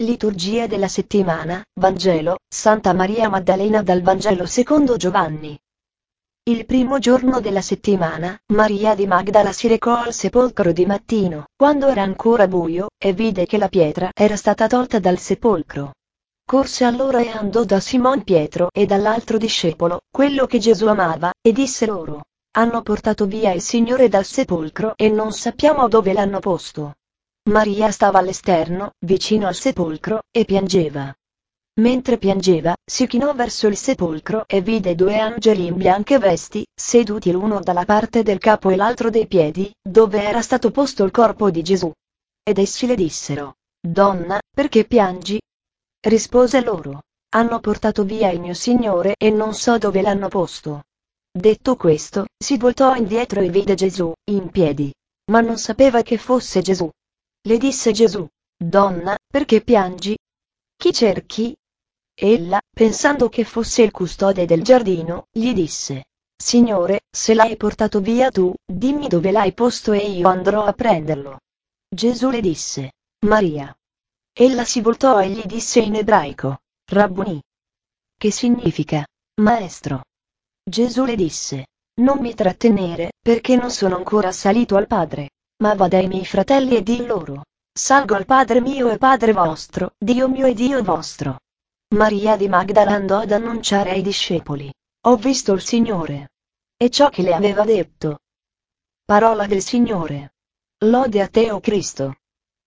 Liturgia della settimana, Vangelo, Santa Maria Maddalena dal Vangelo secondo Giovanni. Il primo giorno della settimana, Maria di Magdala si recò al sepolcro di mattino, quando era ancora buio, e vide che la pietra era stata tolta dal sepolcro. Corse allora e andò da Simon Pietro e dall'altro discepolo, quello che Gesù amava, e disse loro: hanno portato via il Signore dal sepolcro e non sappiamo dove l'hanno posto. Maria stava all'esterno, vicino al sepolcro, e piangeva. Mentre piangeva, si chinò verso il sepolcro e vide due angeli in bianche vesti, seduti l'uno dalla parte del capo e l'altro dei piedi, dove era stato posto il corpo di Gesù. Ed essi le dissero: Donna, perché piangi? Rispose loro: hanno portato via il mio Signore e non so dove l'hanno posto. Detto questo, si voltò indietro e vide Gesù, in piedi. Ma non sapeva che fosse Gesù. Le disse Gesù: Donna, perché piangi? Chi cerchi? Ella, pensando che fosse il custode del giardino, gli disse: Signore, se l'hai portato via tu, dimmi dove l'hai posto e io andrò a prenderlo. Gesù le disse: Maria. Ella si voltò e gli disse in ebraico: Rabbuni. Che significa: Maestro. Gesù le disse: non mi trattenere, perché non sono ancora salito al Padre. Ma va dai miei fratelli e di loro: salgo al Padre mio e Padre vostro, Dio mio e Dio vostro. Maria di Magdala andò ad annunciare ai discepoli: ho visto il Signore. E ciò che le aveva detto. Parola del Signore. Lode a te, o Cristo.